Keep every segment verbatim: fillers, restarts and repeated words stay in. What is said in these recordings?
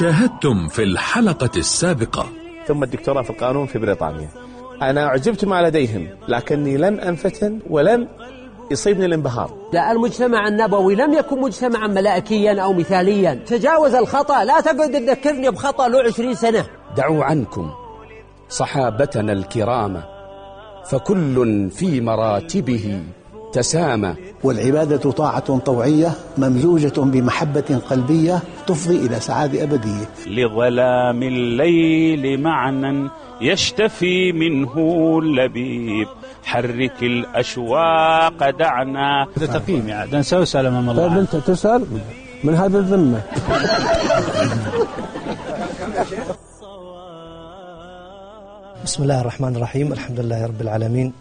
شاهدتم في الحلقة السابقة. ثم الدكتوراه في القانون في بريطانيا. أنا أعجبت ما لديهم، لكني لن أنفتن ولن يصيبني الانبهار. لا، المجتمع النبوي لم يكن مجتمعا ملائكيا أو مثاليا، تجاوز الخطأ. لا تقعد تذكرني بخطأ له عشرين سنة. دعوا عنكم صحابتنا الكرام، فكل في مراتبه تسامى. والعبادة طاعة طوعية ممزوجة بمحبة قلبية تفضي إلى سعادة أبدية. لظلام الليل معنى يشتفي منه اللبيب، حرك الأشواق دعنا. هذا تقييم يعني نسأل أمام الله. طيب أنت تسأل من هذا الذمة. بسم الله الرحمن الرحيم، الحمد لله رب العالمين،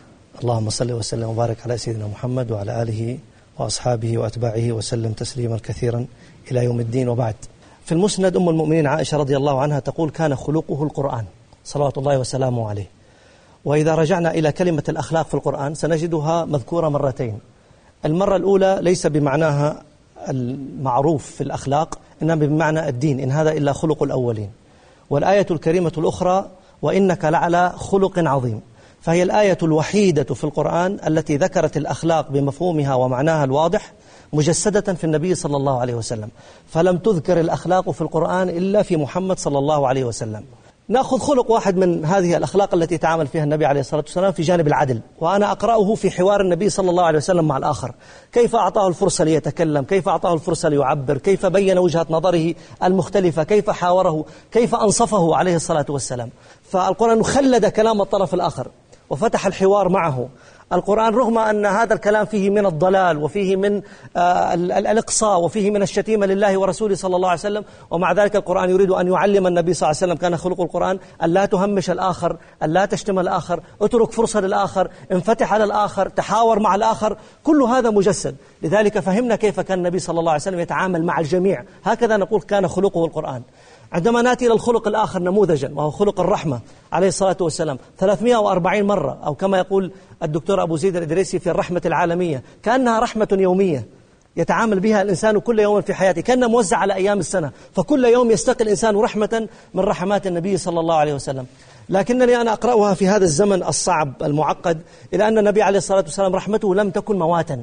اللهم صل وسلم وبارك على سيدنا محمد وعلى آله وأصحابه وأتباعه وسلم تسليما كثيرا إلى يوم الدين. وبعد، في المسند أم المؤمنين عائشة رضي الله عنها تقول: كان خلقه القرآن صلوات الله وسلامه عليه. وإذا رجعنا إلى كلمة الأخلاق في القرآن سنجدها مذكورة مرتين. المرة الأولى ليس بمعناها المعروف في الأخلاق، إنما بمعنى الدين، إن هذا إلا خلق الأولين. والآية الكريمة الأخرى: وإنك لعلى خلق عظيم. فهي الآية الوحيدة في القرآن التي ذكرت الأخلاق بمفهومها ومعناها الواضح مجسدة في النبي صلى الله عليه وسلم، فلم تذكر الأخلاق في القرآن إلا في محمد صلى الله عليه وسلم. نأخذ خلق واحد من هذه الأخلاق التي تعامل فيها النبي عليه الصلاة والسلام في جانب العدل، وأنا أقرأه في حوار النبي صلى الله عليه وسلم مع الآخر، كيف أعطاه الفرصة ليتكلم، كيف أعطاه الفرصة ليعبر، كيف بين وجهة نظره المختلفة، كيف حاوره، كيف أنصفه عليه الصلاة والسلام. فالقرآن خلد كلام الطرف الآخر وفتح الحوار معه. القرآن رغم أن هذا الكلام فيه من الضلال وفيه من آه الإقصاء وفيه من الشتيمة لله ورسوله صلى الله عليه وسلم، ومع ذلك القرآن يريد أن يعلم النبي صلى الله عليه وسلم. كان خلق القرآن أن لا تهمش الآخر، أن لا تشتم الآخر، اترك فرصة للآخر، انفتح على الآخر، تحاور مع الآخر، كل هذا مجسد. لذلك فهمنا كيف كان النبي صلى الله عليه وسلم يتعامل مع الجميع. هكذا نقول كان خلقه القرآن. عندما نأتي إلى الخلق الآخر نموذجا، وهو خلق الرحمة عليه الصلاة والسلام، ثلاثمائة وأربعين مرة، أو كما يقول الدكتور أبو زيد الإدريسي في الرحمة العالمية، كأنها رحمة يومية يتعامل بها الإنسان كل يوم في حياته، كأنها موزع على أيام السنة، فكل يوم يستقي الإنسان رحمة من رحمات النبي صلى الله عليه وسلم. لكنني أنا أقرأها في هذا الزمن الصعب المعقد، إلى أن النبي عليه الصلاة والسلام رحمته لم تكن مواتا،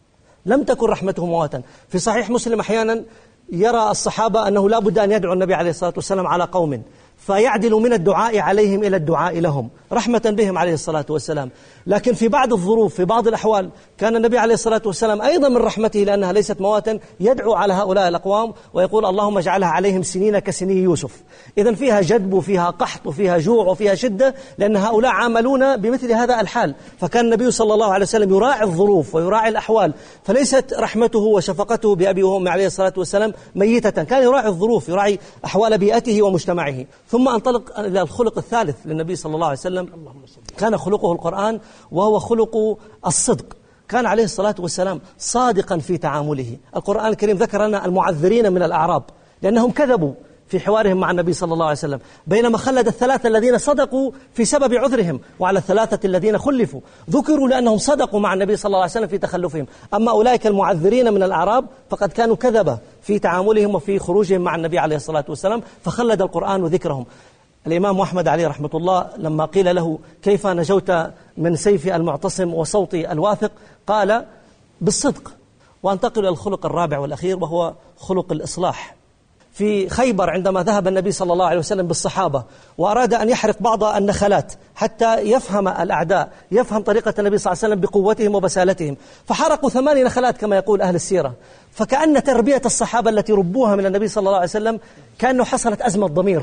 لم تكن رحمته مواتا. في صحيح مسلم أحيانا يرى الصحابة أنه لا بد أن يدعو النبي عليه الصلاة والسلام على قوم، فيعدل من الدعاء عليهم إلى الدعاء لهم رحمة بهم عليه الصلاة والسلام. لكن في بعض الظروف، في بعض الأحوال، كان النبي عليه الصلاة والسلام أيضا من رحمته لأنها ليست مواتا يدعو على هؤلاء الأقوام ويقول: اللهم اجعلها عليهم سنين كسني يوسف. إذن فيها جدب وفيها قحط وفيها جوع وفيها شدة، لأن هؤلاء عاملون بمثل هذا الحال. فكان النبي صلى الله عليه وسلم يراعي الظروف ويراعي الأحوال، فليست رحمته وشفقته بأبي وأمي عليه الصلاة والسلام ميتة، كان يراعي الظروف، يراعي أحوال بيئته ومجتمعه. ثم انطلق إلى الخلق الثالث للنبي صلى الله عليه وسلم، كان خلقه القرآن، وهو خلق الصدق. كان عليه الصلاة والسلام صادقا في تعامله. القرآن الكريم ذكر لنا المعذرين من الأعراب لأنهم كذبوا في حوارهم مع النبي صلى الله عليه وسلم، بينما خلد الثلاثة الذين صدقوا في سبب عذرهم، وعلى الثلاثة الذين خلفوا ذكروا لأنهم صدقوا مع النبي صلى الله عليه وسلم في تخلفهم. أما أولئك المعذرين من الأعراب فقد كانوا كذبة في تعاملهم وفي خروجهم مع النبي عليه الصلاة والسلام، فخلد القرآن ذكرهم. الإمام أحمد عليه رحمة الله لما قيل له: كيف نجوت من سيف المعتصم وصوت الواثق؟ قال: بالصدق. وانتقل إلى الخلق الرابع والأخير، وهو خلق الإصلاح. في خيبر عندما ذهب النبي صلى الله عليه وسلم بالصحابة وأراد أن يحرق بعض النخلات حتى يفهم الأعداء، يفهم طريقة النبي صلى الله عليه وسلم بقوتهم وبسالتهم، فحرقوا ثماني نخلات كما يقول أهل السيرة. فكأن تربية الصحابة التي ربوها من النبي صلى الله عليه وسلم كأنه حصلت أزمة ضمير،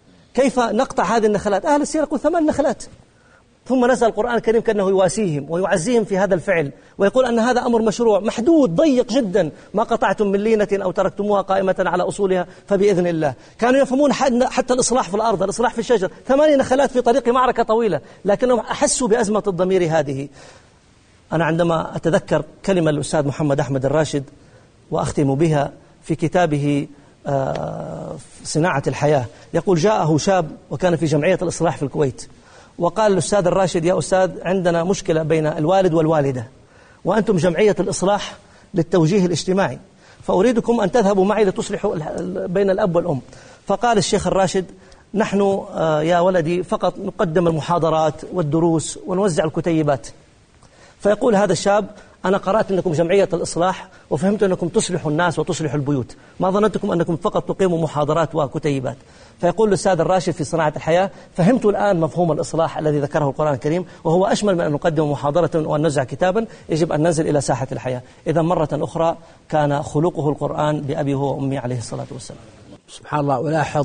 كيف نقطع هذه النخلات؟ أهل السيرة يقول ثمان نخلات. ثم نزل القرآن الكريم كأنه يواسيهم ويعزيهم في هذا الفعل، ويقول أن هذا أمر مشروع محدود ضيق جدا، ما قطعتم من لينة أو تركتموها قائمة على أصولها فبإذن الله. كانوا يفهمون حتى الإصلاح في الأرض، الإصلاح في الشجر، ثماني نخلات في طريق معركة طويلة، لكنهم أحسوا بأزمة الضمير هذه. أنا عندما أتذكر كلمة الأستاذ محمد أحمد الراشد وأختم بها في كتابه صناعة الحياة، يقول: جاءه شاب وكان في جمعية الإصلاح في الكويت، وقال الأستاذ الراشد: يا أستاذ، عندنا مشكلة بين الوالد والوالدة، وأنتم جمعية الإصلاح للتوجيه الاجتماعي، فأريدكم أن تذهبوا معي لتصلحوا بين الأب والأم. فقال الشيخ الراشد: نحن يا ولدي فقط نقدم المحاضرات والدروس ونوزع الكتيبات. فيقول هذا الشاب: أنا قرأت أنكم جمعية الإصلاح وفهمت أنكم تصلحوا الناس وتصلحوا البيوت، ما ظننتكم أنكم فقط تقيموا محاضرات وكتيبات. فيقول الأستاذ الراشد في صناعة الحياة: فهمت الآن مفهوم الإصلاح الذي ذكره القرآن الكريم، وهو أشمل من أن نقدم محاضرة وأن نوزع كتابا، يجب أن ننزل إلى ساحة الحياة. إذا مرة أخرى كان خلقه القرآن بأبي هو وأمي عليه الصلاة والسلام. سبحان الله. ألاحظ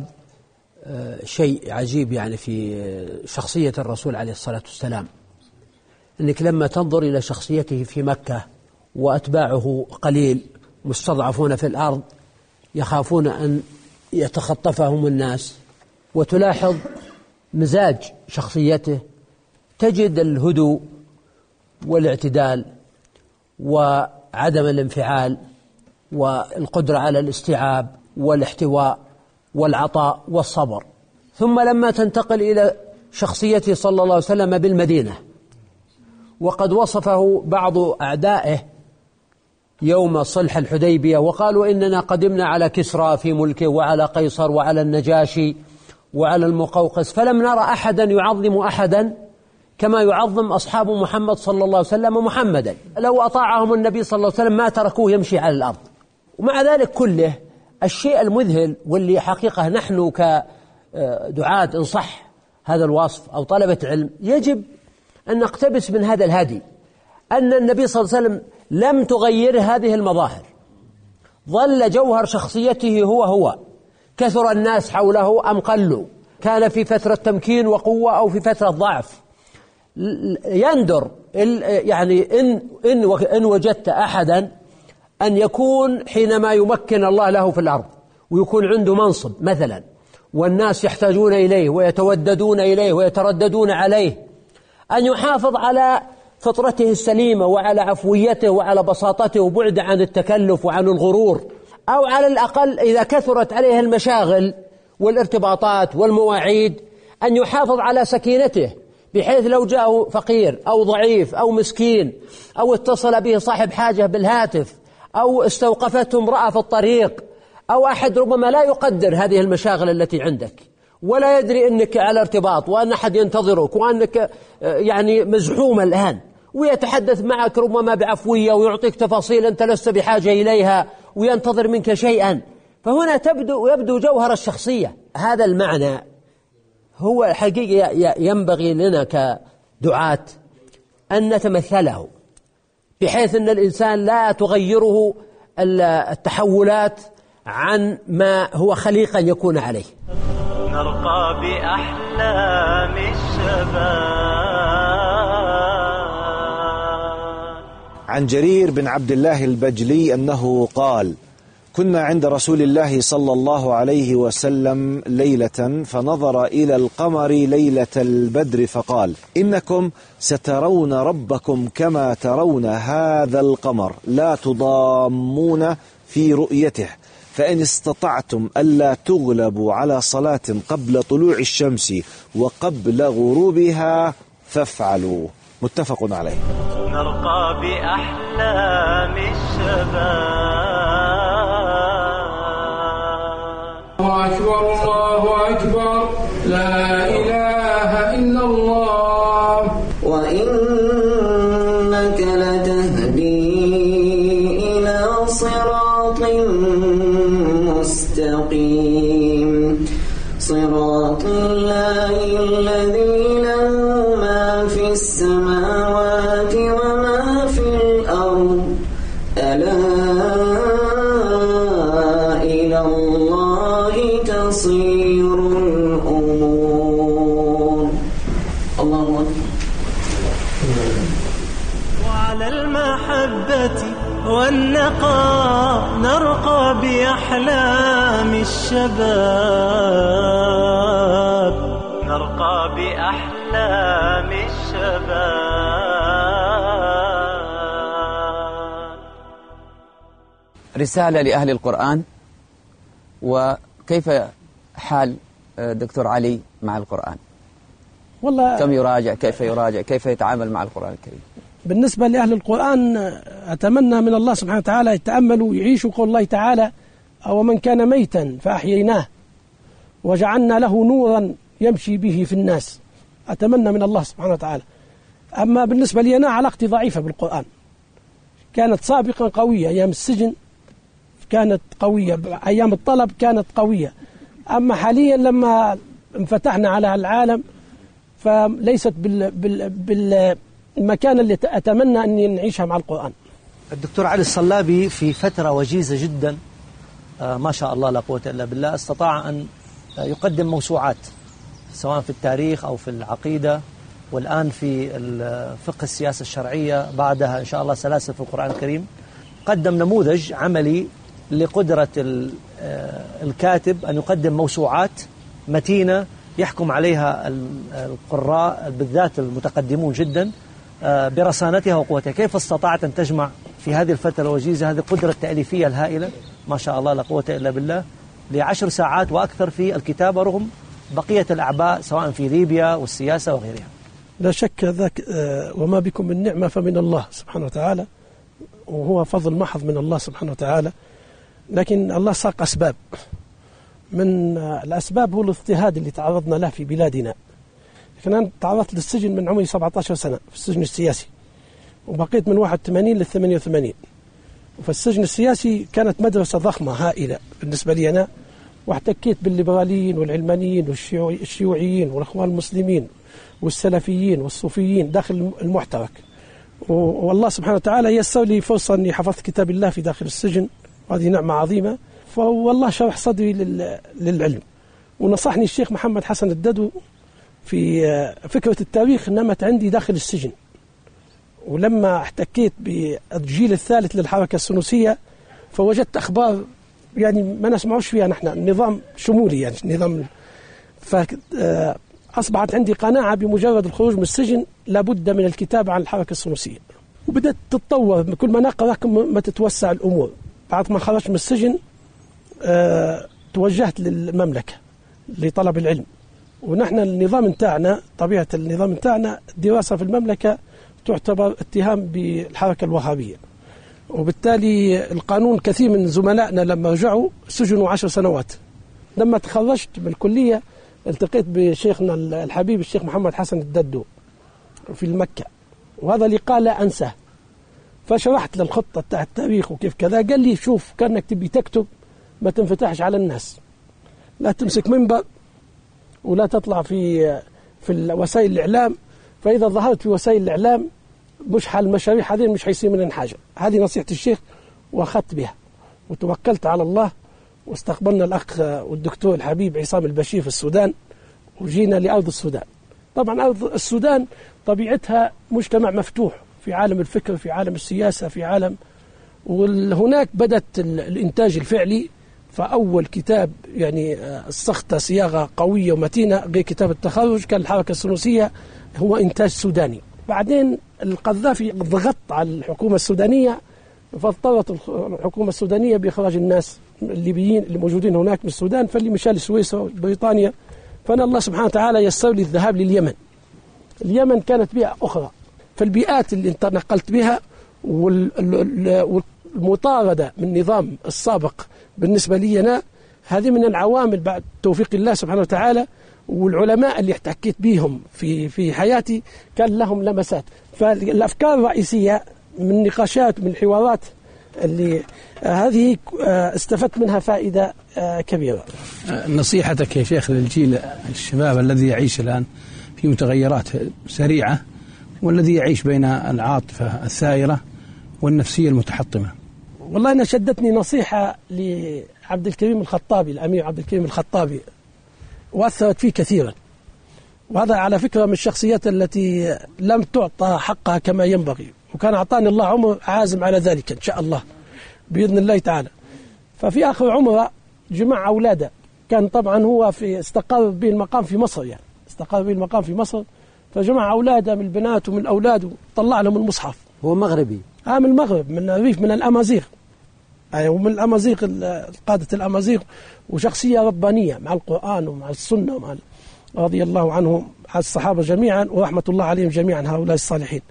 شيء عجيب يعني في شخصية الرسول عليه الصلاة والسلام، أنك لما تنظر إلى شخصيته في مكة وأتباعه قليل مستضعفون في الأرض يخافون أن يتخطفهم الناس، وتلاحظ مزاج شخصيته، تجد الهدوء والاعتدال وعدم الانفعال والقدرة على الاستيعاب والاحتواء والعطاء والصبر. ثم لما تنتقل إلى شخصيته صلى الله عليه وسلم بالمدينة، وقد وصفه بعض أعدائه يوم صلح الحديبية وقالوا: إننا قدمنا على كسرى في ملكه وعلى قيصر وعلى النجاشي وعلى المقوقس، فلم نرى أحدا يعظم أحدا كما يعظم أصحاب محمد صلى الله عليه وسلم محمدا، لو أطاعهم النبي صلى الله عليه وسلم ما تركوه يمشي على الأرض. ومع ذلك كله الشيء المذهل، واللي حقيقة نحن كدعاة إن صح هذا الوصف أو طلبة علم يجب أن نقتبس من هذا الهدي، أن النبي صلى الله عليه وسلم لم تغير هذه المظاهر، ظل جوهر شخصيته هو هو، كثر الناس حوله أم قلوا، كان في فترة تمكين وقوة أو في فترة ضعف. يندر يعني إن, إن, إن وجدت أحدا أن يكون حينما يمكن الله له في الأرض ويكون عنده منصب مثلا والناس يحتاجون إليه ويتوددون إليه ويترددون عليه، أن يحافظ على فطرته السليمة وعلى عفويته وعلى بساطته وبعد عن التكلف وعن الغرور، أو على الأقل إذا كثرت عليه المشاغل والارتباطات والمواعيد أن يحافظ على سكينته، بحيث لو جاءه فقير أو ضعيف أو مسكين أو اتصل به صاحب حاجة بالهاتف أو استوقفته امرأة في الطريق أو أحد ربما لا يقدر هذه المشاغل التي عندك ولا يدري أنك على ارتباط وأن أحد ينتظرك وأنك يعني مزحوم الآن، ويتحدث معك ربما بعفوية ويعطيك تفاصيل أنت لست بحاجة إليها وينتظر منك شيئا، فهنا تبدو يبدو جوهر الشخصية. هذا المعنى هو حقيقة ينبغي لنا كدعاة أن نتمثله، بحيث أن الإنسان لا تغيره التحولات عن ما هو خليقا يكون عليه. نرقى بأحلام الشباب. عن جرير بن عبد الله البجلي أنه قال: كنا عند رسول الله صلى الله عليه وسلم ليلة فنظر إلى القمر ليلة البدر فقال: إنكم سترون ربكم كما ترون هذا القمر لا تضامون في رؤيته، فإن استطعتم ألا تغلبوا على صلاة قبل طلوع الشمس وقبل غروبها فافعلوا. متفق عليه. نرقى بأحلام الشباب. الله أكبر الله أكبر لا إله إلا الله. وإنك لتهدي إلى صراط مستقيم صراط الله الذي له ما في السماوات وما في الأرض ألا إلى الله تصير الأمور. الله أكبر. وعلى المحبة والنقاء نرقى بأحلام الشباب. نرقى بأحلام الشباب. رسالة لأهل القرآن. وكيف حال دكتور علي مع القرآن؟ والله كم يراجع، كيف يراجع، كيف يتعامل مع القرآن الكريم؟ بالنسبة لأهل القرآن أتمنى من الله سبحانه وتعالى يتأملوا ويعيشوا قول الله تعالى: أو من كان ميتا فأحييناه وجعلنا له نورا يمشي به في الناس. أتمنى من الله سبحانه وتعالى. أما بالنسبة لي أنا علاقتي ضعيفة بالقرآن، كانت سابقا قوية، أيام السجن كانت قوية، أيام الطلب كانت قوية. أما حاليا لما انفتحنا على العالم فليست بال بال بالمكان اللي أتمنى أني نعيشها مع القرآن. الدكتور علي الصلابي في فترة وجيزة جدا آه ما شاء الله لا قوة إلا بالله استطاع أن يقدم موسوعات سواء في التاريخ أو في العقيدة، والآن في فقه السياسة الشرعية، بعدها إن شاء الله سلاسل في القرآن الكريم. قدم نموذج عملي لقدرة الكاتب أن يقدم موسوعات متينة يحكم عليها القراء بالذات المتقدمون جدا برصانتها وقوتها. كيف استطاعت أن تجمع في هذه الفترة الوجيزة هذه القدرة التأليفية الهائلة ما شاء الله لا قوة إلا بالله لعشر ساعات وأكثر في الكتابة رغم بقية الأعباء سواء في ليبيا والسياسة وغيرها؟ لا شك ذاك، وما بكم من نعمة فمن الله سبحانه وتعالى، وهو فضل محض من الله سبحانه وتعالى. لكن الله ساق أسباب، من الأسباب هو الاضطهاد اللي تعرضنا له في بلادنا. لكن أنا تعرضت للسجن من عمري سبعة عشر سنة في السجن السياسي، وبقيت من واحد وثمانين لل ثمانية وثمانين. وفي السجن السياسي كانت مدرسة ضخمة هائلة بالنسبة لي أنا، واحتكيت بالليبراليين والعلمانيين والشيوعيين والأخوان المسلمين والسلفيين والصوفيين داخل المحترك. والله سبحانه وتعالى يسر لي فرصة أني حفظت كتاب الله في داخل السجن، وهذه نعمة عظيمة. فوالله شرح صدري للعلم. ونصحني الشيخ محمد حسن الددو في فكرة التاريخ نمت عندي داخل السجن. ولما احتكيت بالجيل الثالث للحركة السنوسية فوجدت أخبار يعني ما نسمعوش فيها نحن، النظام شمولي يعني نظام. فأصبحت عندي قناعة بمجرد الخروج من السجن لابد من الكتابة عن الحركة السنوسية، وبدأت تتطور كل ما نقرأ ما تتوسع الأمور. بعد ما خرجت من السجن أه توجهت للمملكة لطلب العلم. ونحن النظام نتاعنا طبيعة النظام نتاعنا دراسة في المملكة تعتبر اتهام بالحركة الوهابية، وبالتالي القانون كثير من زملائنا لما رجعوا سجنوا عشر سنوات. لما تخرجت من الكلية التقيت بشيخنا الحبيب الشيخ محمد حسن الددو في المكة، وهذا لقاء لا أنساه. فشرحت للخطة بتاع التاريخ وكيف كذا. قال لي شوف كأنك تبي تكتب ما تنفتحش على الناس، لا تمسك منبر ولا تطلع في في وسائل الإعلام، فإذا ظهرت في وسائل الإعلام مش حال المشاريع هذه مش هيصير منها حاجة. هذه نصيحة الشيخ وأخذت بها وتوكلت على الله. واستقبلنا الأخ والدكتور الحبيب عصام البشير في السودان، وجينا لأرض السودان. طبعا أرض السودان طبيعتها مجتمع مفتوح في عالم الفكر، في عالم السياسة، في عالم، وهناك بدأت الإنتاج الفعلي. فأول كتاب يعني استخدم صياغة قوية ومتينة غير كتاب التخرج كان الحركة السنوسية، هو إنتاج سوداني. بعدين القذافي ضغط على الحكومة السودانية، فاضطرت الحكومة السودانية بإخراج الناس الليبيين اللي موجودين هناك من السودان، فاللي مشى لسويسرا وبريطانيا. فأنا الله سبحانه وتعالى يسر لي الذهاب لليمن. اليمن كانت بيئة أخرى، فالبيئات اللي انت نقلت بها والمطاردة من النظام السابق بالنسبة لي أنا، هذه من العوامل بعد توفيق الله سبحانه وتعالى. والعلماء اللي احتكيت بيهم في في حياتي كان لهم لمسات. فالأفكار الرئيسية من نقاشات من الحوارات اللي هذه استفدت منها فائدة كبيرة. نصيحتك يا شيخ للجيل الشباب الذي يعيش الآن في متغيرات سريعة، والذي يعيش بين العاطفة الثائرة والنفسية المتحطمة؟ والله أنا شدتني نصيحة لعبد الكريم الخطابي، الأمير عبد الكريم الخطابي، وأثرت فيه كثيرا. وهذا على فكرة من الشخصيات التي لم تعطى حقها كما ينبغي، وكان أعطاني الله عمر عازم على ذلك إن شاء الله بإذن الله تعالى. ففي آخر عمره جمع أولاده، كان طبعا هو في استقر به المقام في مصر، يعني استقر به المقام في مصر، فجمع أولاده من البنات ومن أولاده طلع لهم المصحف. هو مغربي؟ آه من المغرب، من الريف، من الأمازيغ، أي ومن الأمازيغ، قادة الأمازيغ، وشخصية ربانية مع القرآن ومع السنة ومع رضي الله عنهم، على الصحابة جميعا ورحمة الله عليهم جميعا هؤلاء الصالحين.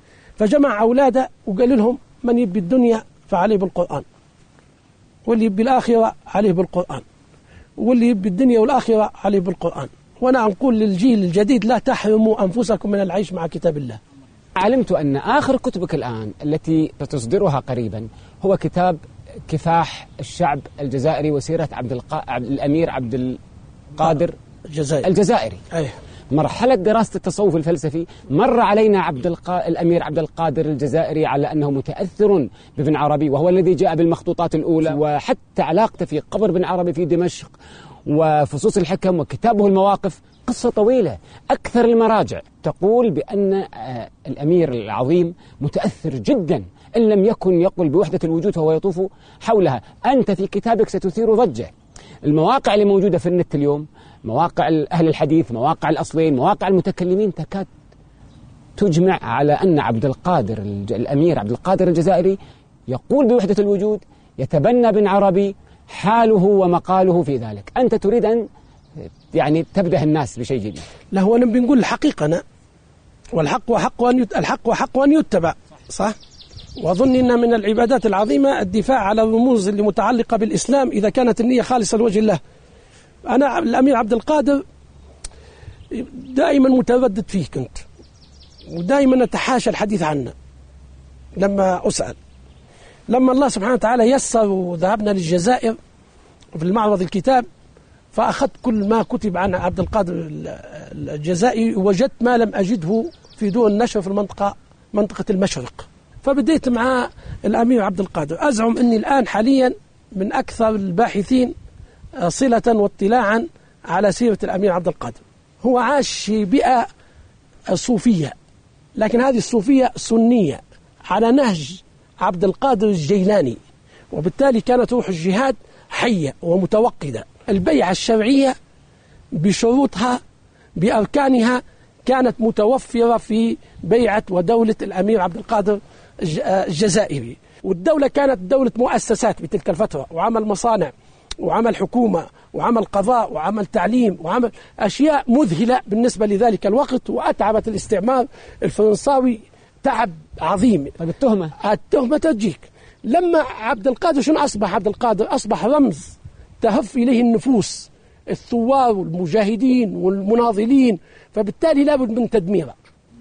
فجمع أولاده وقال لهم من يبي الدنيا فعليه بالقرآن، واللي يبي الآخرة عليه بالقرآن، واللي يبي الدنيا والآخرة عليه بالقرآن. وأنا أقول للجيل الجديد لا تحرموا أنفسكم من العيش مع كتاب الله. علمت أن آخر كتبك الآن التي ستصدرها قريبا هو كتاب كفاح الشعب الجزائري وسيرة عبد القا... الأمير عبد القادر الجزائري, الجزائري. أيه. مرحلة دراسة التصوف الفلسفي مر علينا عبد الق... الأمير عبد القادر الجزائري على أنه متأثر بابن عربي، وهو الذي جاء بالمخطوطات الأولى، وحتى علاقته في قبر ابن عربي في دمشق وفصوص الحكم وكتابه المواقف قصة طويلة. أكثر المراجع تقول بأن الأمير العظيم متأثر جدا، إن لم يكن يقول بوحدة الوجود وهو يطوف حولها. أنت في كتابك ستثير ضجة. المواقع اللي موجودة في النت اليوم، مواقع أهل الحديث، مواقع الأصلين، مواقع المتكلمين، تكاد تجمع على أن عبد القادر الأمير عبد القادر الجزائري يقول بوحدة الوجود، يتبنى بن عربي، حاله ومقاله في ذلك. أنت تريد أن يعني تبدأ الناس بشيء جديد. لا، هو أنا بنقول الحقيقة أنا، والحق وحق أن يت... الحق وحق أن يتبع، صح؟ وأظن أن من العبادات العظيمة الدفاع على الرموز اللي متعلقة بالإسلام إذا كانت النية خالصة لوجه الله. أنا الأمير عبد القادر دائما متردد فيه كنت، ودائما أتحاشى الحديث عنه لما أسأل. لما الله سبحانه وتعالى يسر وذهبنا للجزائر في المعرض الكتاب، فأخذت كل ما كتب عن عبد القادر الجزائري، وجدت ما لم أجده في دور النشر في المنطقة منطقة المشرق. فبديت مع الأمير عبد القادر. أزعم أني الآن حاليا من أكثر الباحثين صلة واطلاعا على سيرة الأمير عبد القادر. هو عاش في بيئة صوفية، لكن هذه الصوفية سنية على نهج عبد القادر الجيلاني، وبالتالي كانت روح الجهاد حية ومتوقدة. البيعة الشرعية بشروطها بأركانها كانت متوفرة في بيعة ودولة الأمير عبد القادر الجزائري. والدولة كانت دولة مؤسسات بتلك الفترة، وعمل مصانع وعمل حكومة وعمل قضاء وعمل تعليم وعمل أشياء مذهلة بالنسبة لذلك الوقت، وأتعبت الاستعمار الفرنساوي تعب عظيم. طيب التهمة التهمة تجيك لما عبد القادر شنو أصبح؟ عبد القادر أصبح رمز تهف إليه النفوس، الثوار والمجاهدين والمناضلين، فبالتالي لابد من تدميره،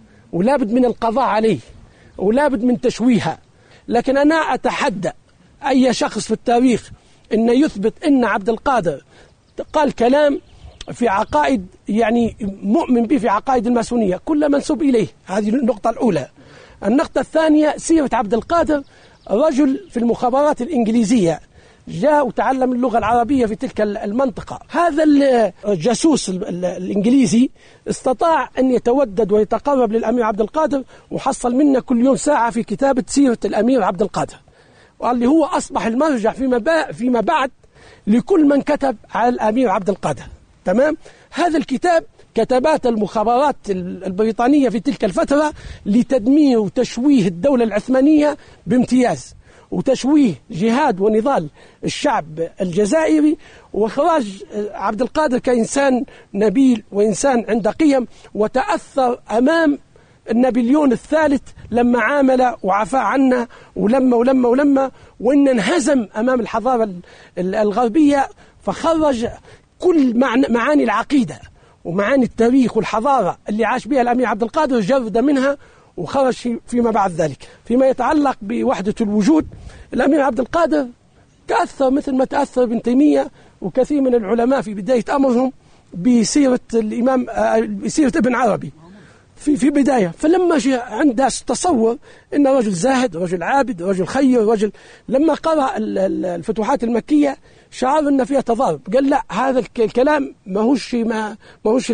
ولابد من القضاء عليه، ولابد من تشويهها. لكن أنا أتحدى أي شخص في التاريخ أن يثبت أن عبد القادر قال كلام في عقائد يعني مؤمن به في عقائد الماسونية كل منسوب إليه. هذه النقطة الأولى. النقطة الثانية، سيرة عبد القادر رجل في المخابرات الإنجليزية، جاء وتعلم اللغة العربية في تلك المنطقة. هذا الجاسوس الإنجليزي استطاع أن يتودد ويتقرب للأمير عبد القادر، وحصل منا كل يوم ساعة في كتابة سيرة الأمير عبد القادر، واللي هو أصبح المرجع فيما فيما بعد لكل من كتب على الأمير عبد القادر. تمام. هذا الكتاب كتبات المخابرات البريطانية في تلك الفترة لتدمير وتشويه الدولة العثمانية بامتياز، وتشويه جهاد ونضال الشعب الجزائري، وإخراج عبد القادر كإنسان نبيل وإنسان عنده قيم، وتأثر أمام النابليون الثالث لما عامل وعفى عنا ولما ولما ولما وإن انهزم أمام الحضارة الغربية، فخرج كل معاني العقيدة ومعاني التاريخ والحضارة اللي عاش بها الأمير عبد القادر، جرد منها وخرج فيما بعد ذلك. فيما يتعلق بوحدة الوجود، الأمير عبد القادر تأثر مثل ما تأثر ابن تيمية وكثير من العلماء في بداية أمرهم بسيرة الإمام بسيرة ابن عربي في في بداية. فلما جاء عنده تصور إن رجل زاهد، رجل عابد، رجل خير، رجل، لما قرأ الفتوحات المكية شعر إن فيها تضارب، قال لا، هذا الكلام ما هوش ما ما هوش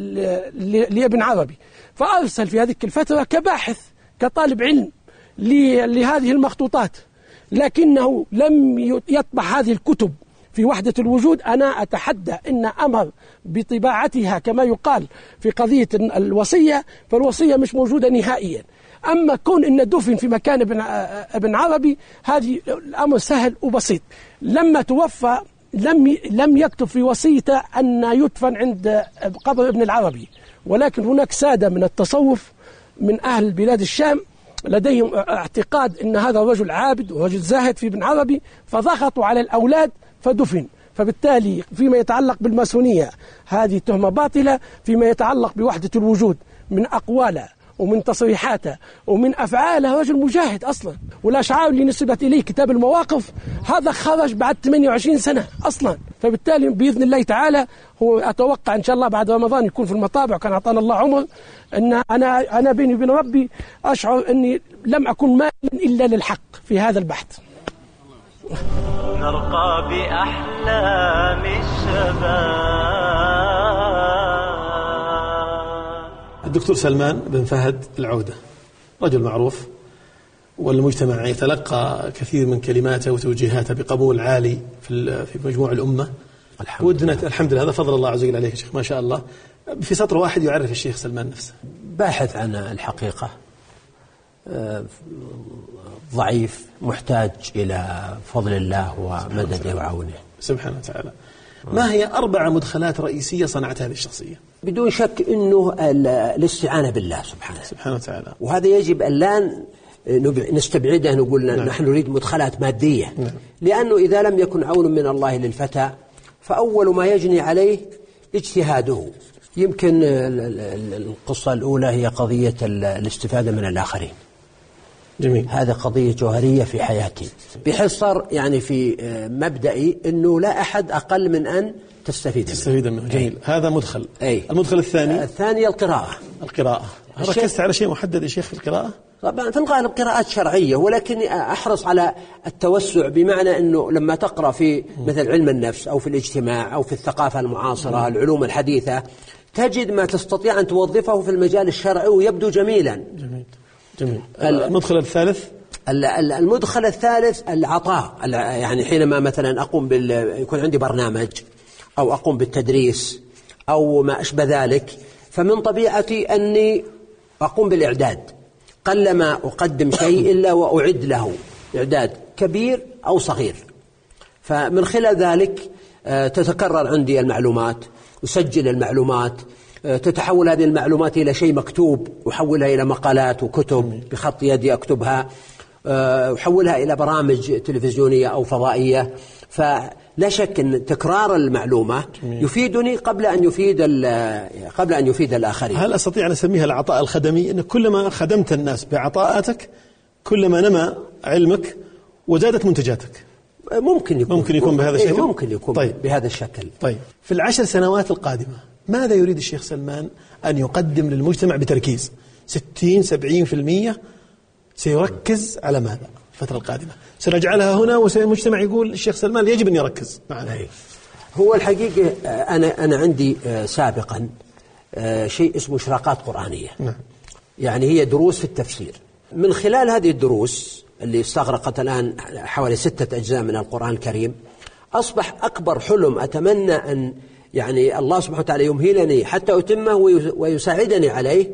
لابن عربي. فأرسل في هذه الفترة كباحث كطالب علم لهذه المخطوطات، لكنه لم يطبع هذه الكتب في وحدة الوجود. أنا أتحدى إن أمر بطباعتها كما يقال في قضية الوصية، فالوصية مش موجودة نهائيا. أما كون إن دفن في مكان ابن ابن عربي، هذه الأمر سهل وبسيط. لما توفى لم لم يكتب في وصيته أن يدفن عند قبر ابن العربي، ولكن هناك سادة من التصوف من أهل بلاد الشام لديهم اعتقاد أن هذا رجل عابد ورجل زاهد في ابن عربي، فضغطوا على الأولاد فدفن. فبالتالي فيما يتعلق بالماسونية هذه تهمة باطلة. فيما يتعلق بوحدة الوجود من أقواله ومن تصريحاته ومن أفعاله رجل مجاهد أصلا. والأشعار اللي نسبت إليه كتاب المواقف هذا خرج بعد ثمانية وعشرين سنة أصلا. فبالتالي بإذن الله تعالى هو أتوقع إن شاء الله بعد رمضان يكون في المطابع، وكان أعطانا الله عمر، أن أنا أنا بيني وبين ربي أشعر أني لم أكن مائلا إلا للحق في هذا البحث. نرقى بأحلام الشباب. الدكتور سلمان بن فهد العودة رجل معروف، والمجتمع يتلقى كثير من كلماته وتوجيهاته بقبول عالي في في مجموع الأمة. الحمد ودنا لله. الحمد لله، هذا فضل الله عز وجل عليك يا شيخ ما شاء الله. في سطر واحد يعرف الشيخ سلمان نفسه. باحث عن الحقيقة، ضعيف، محتاج إلى فضل الله ومدده وعونه سبحانه وتعالى. ما هي أربع مدخلات رئيسية صنعت هذه الشخصية؟ بدون شك أنه الاستعانة بالله سبحانه سبحانه وتعالى، وهذا يجب أن لا نستبعده نقول نعم. نحن نريد مدخلات مادية، نعم. لأنه إذا لم يكن عون من الله للفتى فأول ما يجني عليه اجتهاده. يمكن القصة الأولى هي قضية الاستفادة من الآخرين. جميل. هذا قضية جوهرية في حياتي، بحيث صار يعني في مبدئي أنه لا أحد أقل من أن تستفيد منه. تستفيد منه. جميل. أي. هذا مدخل. أي. المدخل الثاني؟ الثاني القراءة. القراءة. ركزت على شيء محدد يا شيخ في القراءة؟ طبعا في الغالب قراءات شرعية، ولكن أحرص على التوسع، بمعنى أنه لما تقرأ في مثل علم النفس أو في الاجتماع أو في الثقافة المعاصرة، العلوم الحديثة، تجد ما تستطيع أن توظفه في المجال الشرعي ويبدو جميلا. جميل. جميل. المدخل الثالث؟ المدخل الثالث العطاء. يعني حينما مثلا أقوم بال يكون عندي برنامج أو أقوم بالتدريس أو ما أشبه ذلك، فمن طبيعتي أني أقوم بالإعداد. قلما أقدم شيء إلا وأعد له إعداد كبير أو صغير، فمن خلال ذلك تتكرر عندي المعلومات، أسجل المعلومات، تتحول هذه المعلومات إلى شيء مكتوب، أحولها إلى مقالات وكتب بخط يدي أكتبها، أحولها إلى برامج تلفزيونية أو فضائية. فلا شك أن تكرار المعلومة يفيدني قبل أن يفيد قبل أن يفيد الآخرين. هل أستطيع أن أسميها العطاء الخدمي؟ أن كلما خدمت الناس بعطاءاتك كلما نمى علمك وزادت منتجاتك. ممكن يكون ممكن يكون بهذا الشكل. ممكن يكون طيب. بهذا الشكل. طيب، في العشر سنوات القادمة ماذا يريد الشيخ سلمان أن يقدم للمجتمع بتركيز؟ ستين سبعين في المية سيركز على ماذا الفترة القادمة؟ سنجعلها هنا والمجتمع يقول الشيخ سلمان يجب أن يركز معنا. هو الحقيقة أنا أنا عندي سابقا شيء اسمه إشراقات قرآنية. نعم. يعني هي دروس في التفسير. من خلال هذه الدروس اللي استغرقت الآن حوالي ستة أجزاء من القرآن الكريم، أصبح أكبر حلم أتمنى أن يعني الله سبحانه وتعالى يمهلني حتى أتمه ويساعدني عليه،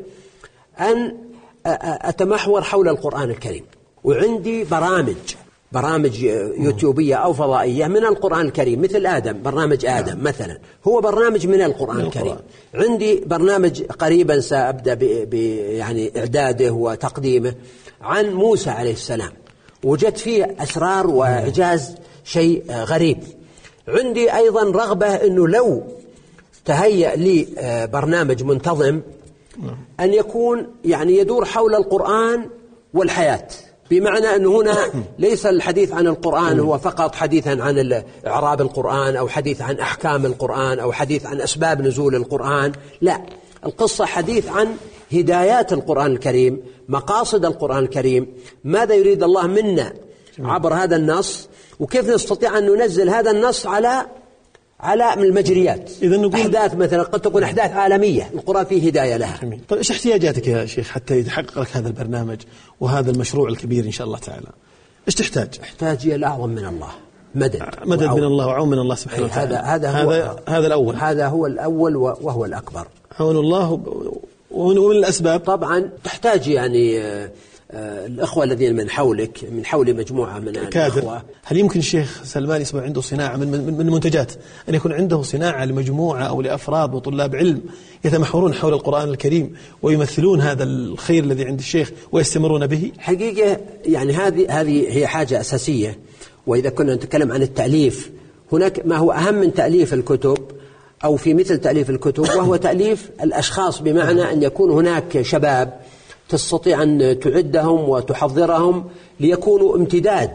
أن أتمحور حول القرآن الكريم. وعندي برامج برامج يوتيوبية أو فضائية من القرآن الكريم، مثل آدم، برنامج آدم مثلا هو برنامج من القرآن الكريم. عندي برنامج قريبا سأبدأ ب يعني إعداده وتقديمه عن موسى عليه السلام، وجدت فيه أسرار وإعجاز شيء غريب. عندي أيضا رغبة أنه لو تهيأ لي برنامج منتظم أن يكون يعني يدور حول القرآن والحياة، بمعنى أنه هنا ليس الحديث عن القرآن هو فقط حديثا عن إعراب القرآن أو حديث عن أحكام القرآن أو حديث عن أسباب نزول القرآن، لا، القصة حديث عن هدايات القرآن الكريم، مقاصد القرآن الكريم، ماذا يريد الله منا عبر هذا النص، وكيف نستطيع أن ننزل هذا النص على على المجريات. إذا نقول أحداث مثلا قد تكون أحداث عالمية القرآن فيه هداية لها. جميل. طيب إيش احتياجاتك يا شيخ حتى يتحقق لك هذا البرنامج وهذا المشروع الكبير إن شاء الله تعالى؟ إيش تحتاج؟ أحتاج إلى أعظم من الله، مدد مدد من الله وعون من الله سبحانه وتعالى. هذا هذا هذا هذا الأول، هذا هو الأول وهو الأكبر. عون الله. ومن الأسباب طبعا تحتاج يعني الأخوة الذين من حولك، من حول مجموعة من الأخوة. هل يمكن الشيخ سلمان يصبح عنده صناعة من, من, من منتجات، أن يكون عنده صناعة لمجموعة أو لأفراد وطلاب علم يتمحورون حول القرآن الكريم ويمثلون هذا الخير الذي عند الشيخ ويستمرون به؟ حقيقة يعني هذه هذه هي حاجة أساسية. وإذا كنا نتكلم عن التأليف، هناك ما هو أهم من تأليف الكتب أو في مثل تأليف الكتب، وهو تأليف الأشخاص، بمعنى أن يكون هناك شباب تستطيع أن تعدهم وتحضرهم ليكونوا امتداد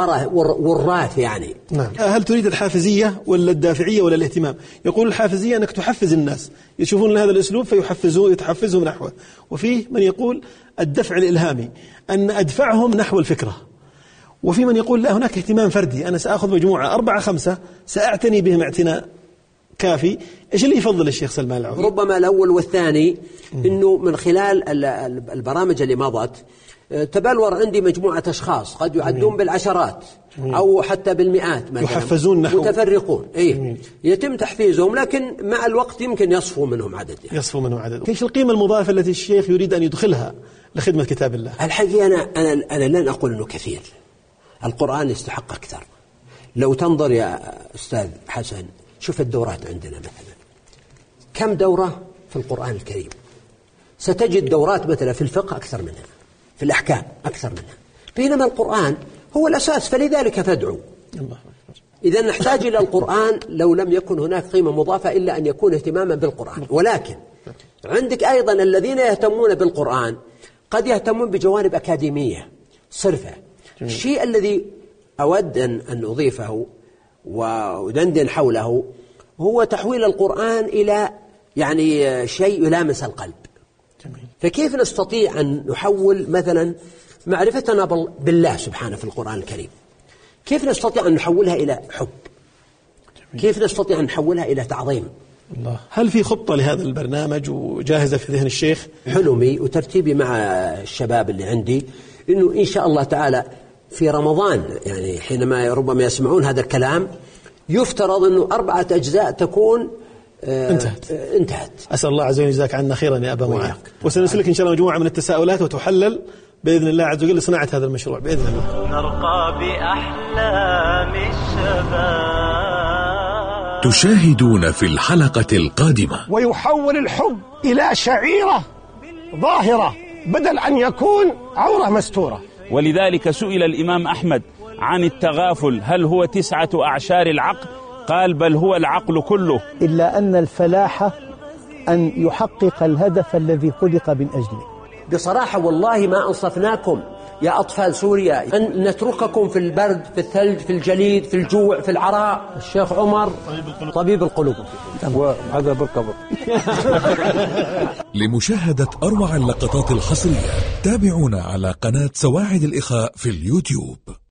وراث يعني. نعم. هل تريد الحافزية ولا الدافعية ولا الاهتمام؟ يقول الحافزية أنك تحفز الناس، يشوفون هذا الأسلوب فيحفزون يتحفزهم نحوه. وفيه من يقول الدفع الإلهامي، أن أدفعهم نحو الفكرة. وفي من يقول لا، هناك اهتمام فردي، أنا سأخذ مجموعة أربعة خمسة سأعتني بهم اعتناء كافي. إيش اللي يفضل الشيخ سلمان العودي؟ ربما الأول والثاني. إنه من خلال البرامج اللي مضت تبلور عندي مجموعة أشخاص قد يعدون بالعشرات أو حتى بالمئات مثلا، يحفزون نحو متفرقون. إيه يتم تحفيزهم، لكن مع الوقت يمكن يصفو منهم عدد يعني. يصفو منهم عدد. ايش القيمة المضافة التي الشيخ يريد أن يدخلها لخدمة كتاب الله؟ الحقيقة أنا أنا أنا لن أقول إنه كثير. القرآن يستحق أكثر. لو تنظر يا أستاذ حسن، شوف الدورات عندنا مثلا، كم دورة في القرآن الكريم؟ ستجد دورات مثلا في الفقه أكثر منها، في الأحكام أكثر منها، بينما القرآن هو الأساس، فلذلك فادعوا. إذا نحتاج إلى القرآن لو لم يكن هناك قيمة مضافة إلا أن يكون اهتماما بالقرآن. ولكن عندك أيضا الذين يهتمون بالقرآن قد يهتمون بجوانب أكاديمية صرفة. الشيء الذي أود أن أضيفه ودندن حوله هو تحويل القرآن إلى يعني شيء يلامس القلب. فكيف نستطيع أن نحول مثلا معرفتنا بالله سبحانه في القرآن الكريم، كيف نستطيع أن نحولها إلى حب، كيف نستطيع أن نحولها إلى تعظيم الله. هل في خطة لهذا البرنامج وجاهزة في ذهن الشيخ؟ حلمي وترتيبي مع الشباب اللي عندي إنه إن شاء الله تعالى في رمضان، يعني حينما ربما يسمعون هذا الكلام، يفترض أنه أربعة أجزاء تكون آه انتهت. آه انتهت. أسأل الله عز وجل يجزاك عنا خيرا يا أبا معاذ، وسنسلك إن شاء الله مجموعة من التساؤلات وتحلل بإذن الله عز وجل لصناعة هذا المشروع بإذن الله. نرقى بأحلام الشباب. تشاهدون في الحلقة القادمة. ويحول الحب إلى شعيرة ظاهرة بدل أن يكون عورة مستورة. ولذلك سئل الإمام أحمد عن التغافل هل هو تسعة أعشار العقل؟ قال بل هو العقل كله. إلا أن الفلاح أن يحقق الهدف الذي خلق من أجله. بصراحة والله ما أنصفناكم يا أطفال سوريا أن نترككم في البرد، في الثلج، في الجليد، في الجوع، في العراء. الشيخ عمر طبيب القلوب وعذاب القبر. لمشاهدة أروع اللقطات الحصرية تابعونا على قناة سواعد الإخاء في اليوتيوب.